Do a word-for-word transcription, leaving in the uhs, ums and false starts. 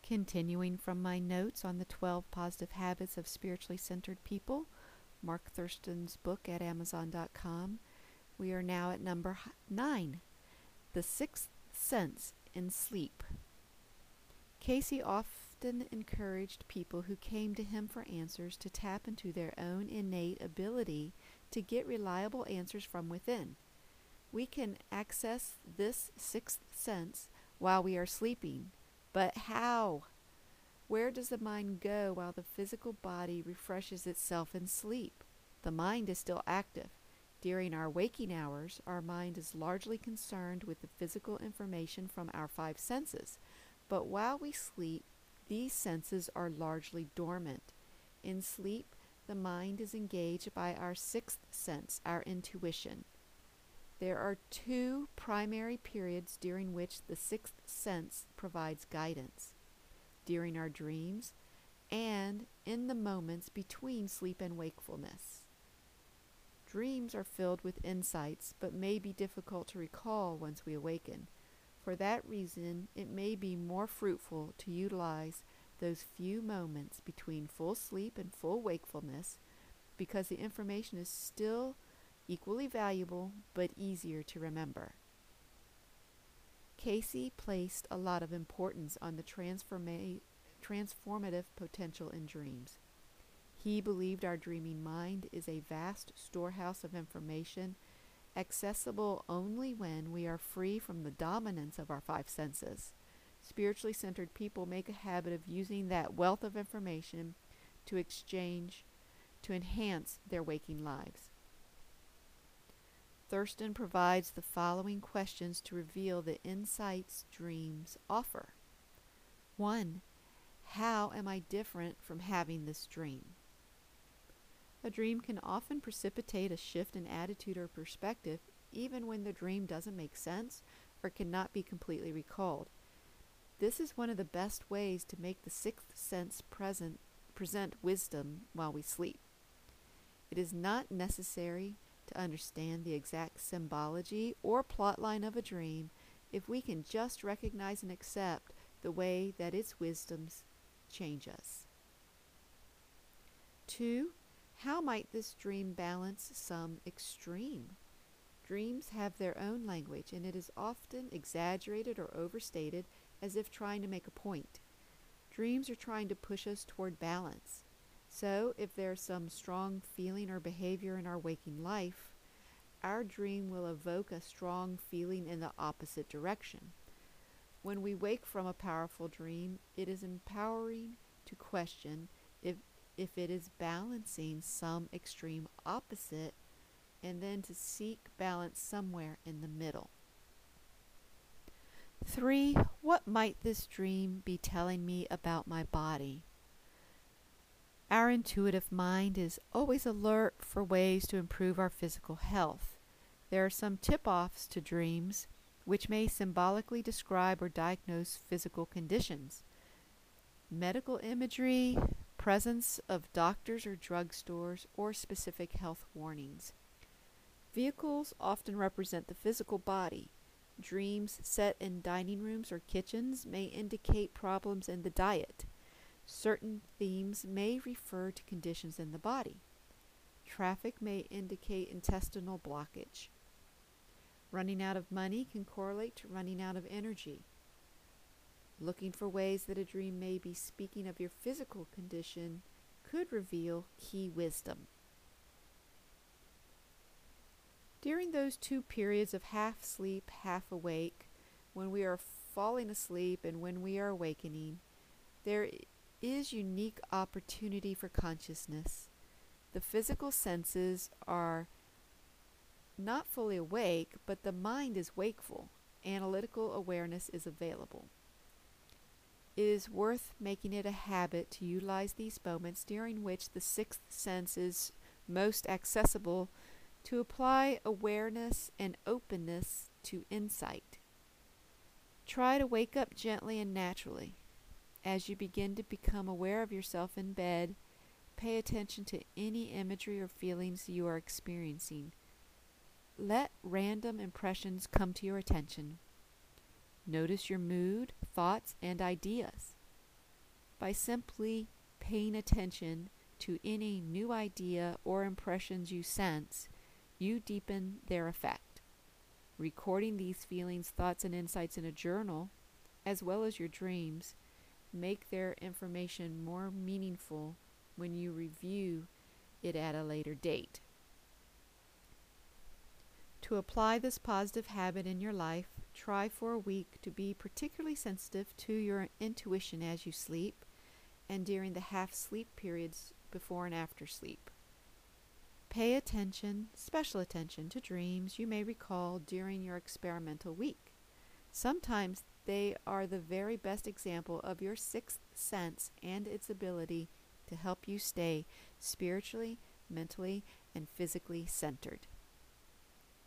Continuing from my notes on the twelve Positive Habits of Spiritually Centered People, Mark Thurston's book at amazon dot com, we are now at number nine, The Sixth Sense in Sleep. Casey often encouraged people who came to him for answers to tap into their own innate ability to get reliable answers from within. We can access this sixth sense while we are sleeping. But how? Where does the mind go while the physical body refreshes itself in sleep? The mind is still active. During our waking hours, our mind is largely concerned with the physical information from our five senses. But while we sleep, these senses are largely dormant. In sleep, the mind is engaged by our sixth sense, our intuition. There are two primary periods during which the sixth sense provides guidance: during our dreams and in the moments between sleep and wakefulness. Dreams are filled with insights, but may be difficult to recall once we awaken. For that reason, it may be more fruitful to utilize those few moments between full sleep and full wakefulness, because the information is still equally valuable, but easier to remember. Casey placed a lot of importance on the transforma- transformative potential in dreams. He believed our dreaming mind is a vast storehouse of information, accessible only when we are free from the dominance of our five senses. Spiritually centered people make a habit of using that wealth of information to exchange, to enhance their waking lives. Thurston provides the following questions to reveal the insights dreams offer. One, how am I different from having this dream? A dream can often precipitate a shift in attitude or perspective, even when the dream doesn't make sense or cannot be completely recalled. This is one of the best ways to make the sixth sense present, present wisdom while we sleep. It is not necessary to understand the exact symbology or plotline of a dream if we can just recognize and accept the way that its wisdoms change us. Two, how might this dream balance some extreme? Dreams have their own language, and it is often exaggerated or overstated as if trying to make a point. Dreams are trying to push us toward balance. So, if there's some strong feeling or behavior in our waking life, our dream will evoke a strong feeling in the opposite direction. When we wake from a powerful dream, it is empowering to question if, if it is balancing some extreme opposite, and then to seek balance somewhere in the middle. Three, what might this dream be telling me about my body? Our intuitive mind is always alert for ways to improve our physical health. There are some tip-offs to dreams which may symbolically describe or diagnose physical conditions. Medical imagery, presence of doctors or drugstores, or specific health warnings. Vehicles often represent the physical body. Dreams set in dining rooms or kitchens may indicate problems in the diet. Certain themes may refer to conditions in the body. Traffic may indicate intestinal blockage. Running out of money can correlate to running out of energy. Looking for ways that a dream may be speaking of your physical condition could reveal key wisdom. During those two periods of half sleep, half awake, when we are falling asleep and when we are awakening, there is unique opportunity for consciousness. The physical senses are not fully awake, but the mind is wakeful. Analytical awareness is available. It is worth making it a habit to utilize these moments during which the sixth sense is most accessible to apply awareness and openness to insight. Try to wake up gently and naturally. As you begin to become aware of yourself in bed, pay attention to any imagery or feelings you are experiencing. Let random impressions come to your attention. Notice your mood, thoughts, and ideas. By simply paying attention to any new idea or impressions you sense, you deepen their effect. Recording these feelings, thoughts, and insights in a journal, as well as your dreams, make their information more meaningful when you review it at a later date. To apply this positive habit in your life, try for a week to be particularly sensitive to your intuition as you sleep and during the half-sleep periods before and after sleep. Pay attention, special attention, to dreams you may recall during your experimental week. Sometimes they are the very best example of your sixth sense and its ability to help you stay spiritually, mentally, and physically centered.